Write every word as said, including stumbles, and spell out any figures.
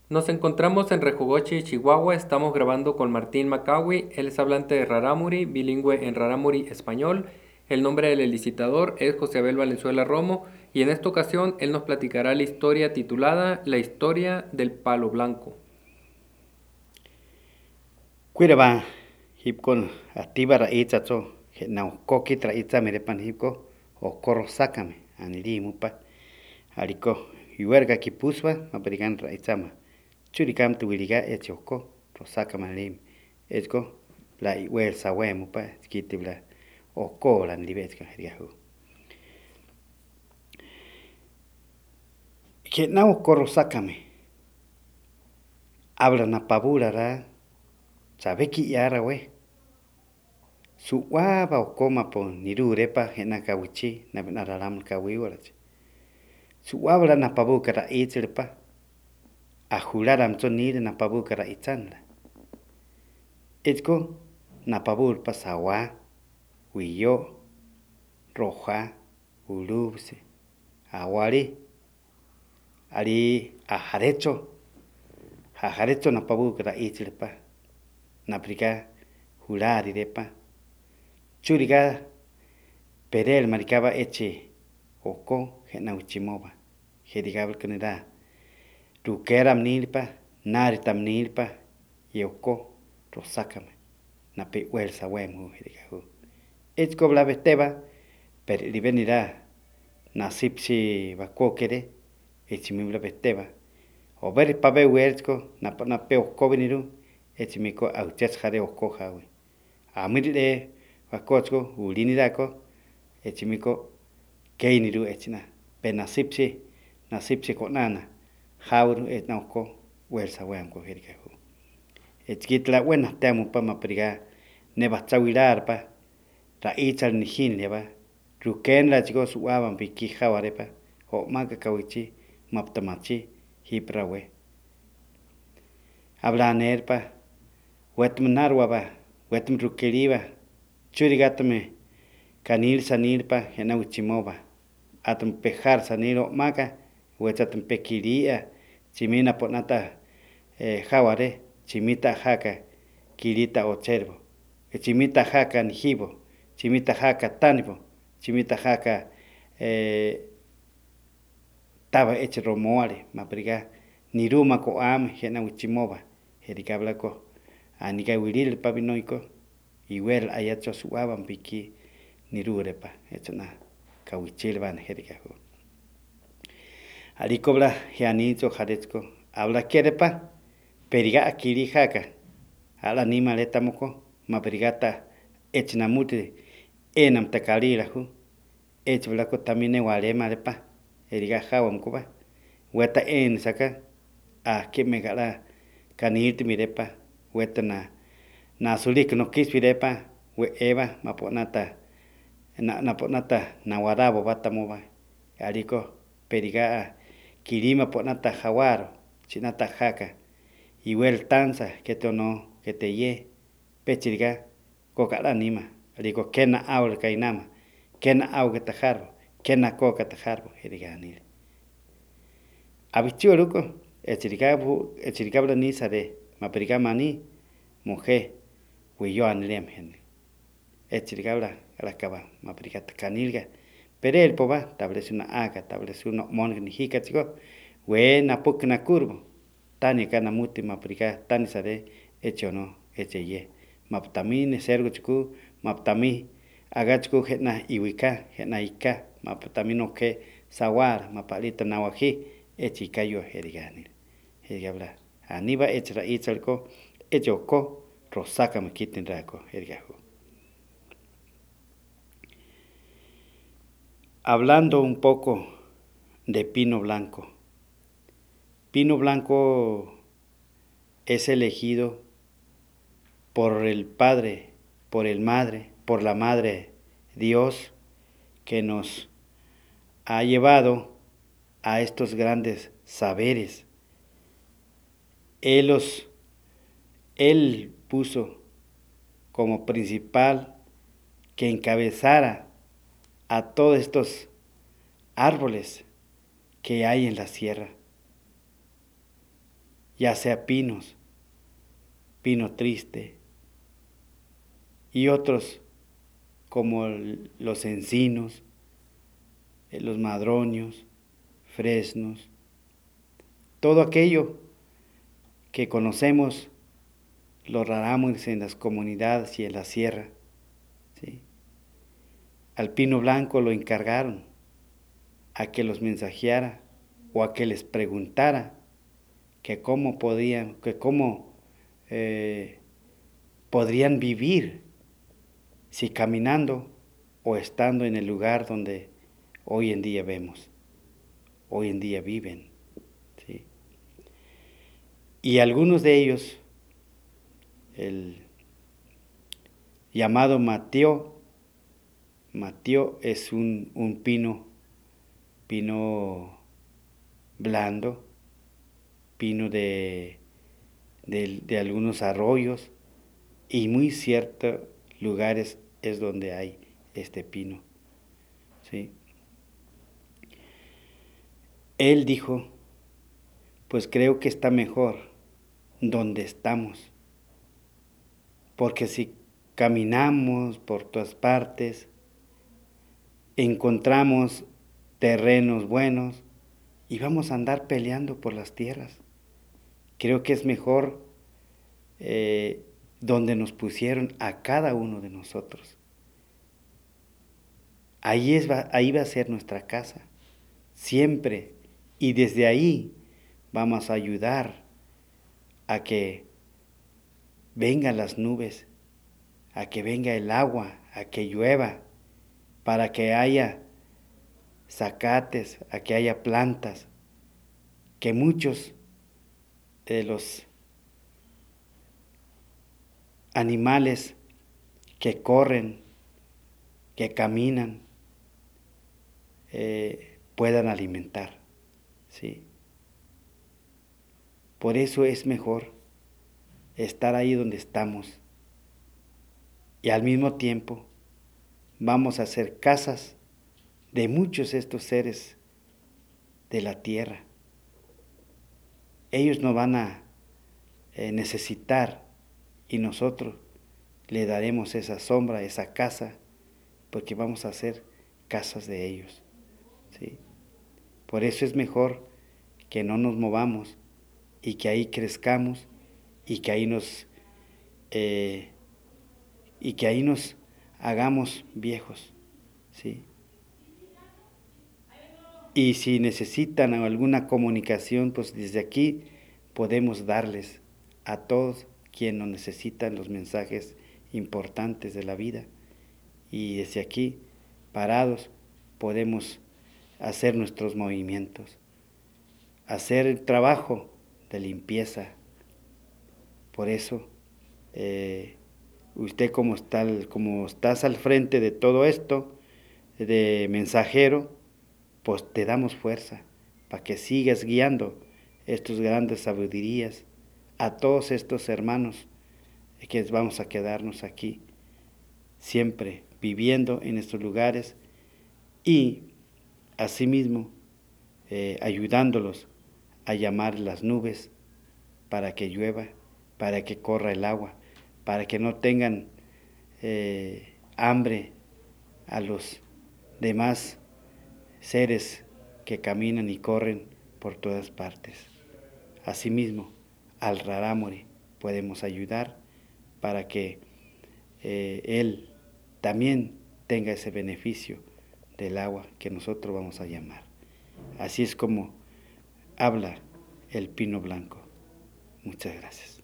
Nos encontramos en Rejogoche, Chihuahua. Estamos grabando con Martín Macawi. Él es hablante de Rarámuri, bilingüe en Rarámuri español. El nombre del licitador es José Abel Valenzuela Romo y en esta ocasión él nos platicará la historia titulada La historia del palo blanco. Cuiraba hipcon activa raíza cho na coqui traíza merepan hipco o corro sácame aniri mupa arico yuerga kipuswa maperigan raízama churicam tuiliga echoko ro sácame lim echo la iwer sawe mupa skitibla o cola nilibetska heriahu que na corro sácame habla na pabura ra sabe ki yara we su waba o koma po niru repa hena kawichi na na raram kawi warachi su waba na pabu kara itzirpa a juraram to nir na pabu kara itzanla etko na pabu pa sawa wiyo roja ulubse awari ari ajarecho ajarecho na pabu kara itzirpa na prika jurari repa churiga perel maricaba eche oko hena uchimova hedigabel kanida rukeram nilpa naritam nilpa yoko rosakame na pe wel sawemu hedigahu echko bla beteba per libenira na sipsi bakokere echimibla beteba o ver pabe welsko na na pe okobiniru echimiko auchas jare oko jawe amirle wakochko ulinirako echimiko keiniru echina penasipsi nasipsi konana jauru etnauko welsa wenko herikahu echkitla buena temu pama priga neba chawilarpa ra ichal nijin leba ruken la chigo suaban piki jawarepa o maka kawichi maptamachi hiprawe hablanerpa wetmnarwaba wetm rukeriba churigatme kanil sanilpa hena uchimova atum pejar sanilo maka wechatum pekiria chimina ponata eh, jaware chimita jaka kirita ochervo chimita jaka nijibo chimita jaka tanibo chimita jaka eh, taba eche romoare mapriga niruma ko am hena uchimova herikablako anika wiril pabinoiko iwel ayacho suaban piki nirurepa echona kawichilban herikahu alikobla hianito jaretsko habla kerepa periga akiri jaka ala nima letamoko mabrigata echnamute enam takalirahu echblako tamine wale marepa eriga jawam koba weta en saka a kemegala kanit mirepa wetana na sulik no kispirepa we eva maponata na naponata nawarabo batamoba aliko periga kirima ponata jawaro chinata jaka iwel tanza que tono que te ye pechiriga kokala nima aliko kena aul kainama kena au que tajarbo kena koka tajarbo heriganil abichuruko echiriga bu echiriga blani sare maperiga mani mujer huyo anlem hen echiriga bla la kaba maperiga kanilga pero el poba establece una aga establece una mon ni hika chico we na puk na kurbo tani kana muti maprika tani sare hecho no eche ye maptamine sergo chiku maptami agachku hetna iwika hetna ika maptamino ke sawar mapalita nawaji echi kayo herigani herigabla aniba echra ichalko echoko rosaka makitin rako herigahu. Hablando un poco de pino blanco. Pino blanco es elegido por el Padre, por el Madre, por la Madre Dios que nos ha llevado a estos grandes saberes. Él, los, él puso como principal que encabezara a todos estos árboles que hay en la sierra. ya sea pinos, pino triste, y otros como los encinos, los madroños, fresnos, todo aquello que conocemos los rarámuris en las comunidades y en la sierra, ¿sí? Al pino blanco lo encargaron a que los mensajeara o a que les preguntara que cómo podían, que cómo eh, podrían vivir si caminando o estando en el lugar donde hoy en día vemos, hoy en día viven, ¿sí? Y algunos de ellos, el llamado Mateo, Mateo es un, un pino, pino blando, pino de, de, de algunos arroyos, y muy ciertos lugares es donde hay este pino, ¿sí? Él dijo, pues creo que está mejor donde estamos, porque si caminamos por todas partes, encontramos terrenos buenos y vamos a andar peleando por las tierras. Creo que es mejor eh, donde nos pusieron a cada uno de nosotros. Ahí, es, ahí va a ser nuestra casa, siempre. Y desde ahí vamos a ayudar a que vengan las nubes, a que venga el agua, a que llueva, para que haya zacates, a que haya plantas, que muchos de los animales que corren, que caminan, eh, puedan alimentar, ¿sí? Por eso es mejor estar ahí donde estamos, y al mismo tiempo vamos a hacer casas de muchos de estos seres de la tierra. Ellos no van a eh, necesitar, y nosotros le daremos esa sombra, esa casa, porque vamos a hacer casas de ellos, ¿sí? Por eso es mejor que no nos movamos y que ahí crezcamos y que ahí nos eh, y que ahí nos hagamos viejos, ¿sí? Y si necesitan alguna comunicación, pues desde aquí podemos darles a todos quienes necesitan los mensajes importantes de la vida. Y desde aquí, parados, podemos hacer nuestros movimientos, hacer el trabajo de limpieza. Por eso, eh, usted como, está, como estás al frente de todo esto, de mensajero, pues te damos fuerza para que sigas guiando estos grandes sabidurías a todos estos hermanos que vamos a quedarnos aquí, siempre viviendo en estos lugares y asimismo eh, ayudándolos a llamar las nubes para que llueva, para que corra el agua, para que no tengan eh, hambre a los demás seres que caminan y corren por todas partes. Asimismo, al rarámuri podemos ayudar para que eh, él también tenga ese beneficio del agua que nosotros vamos a llamar. Así es como habla el pino blanco. Muchas gracias.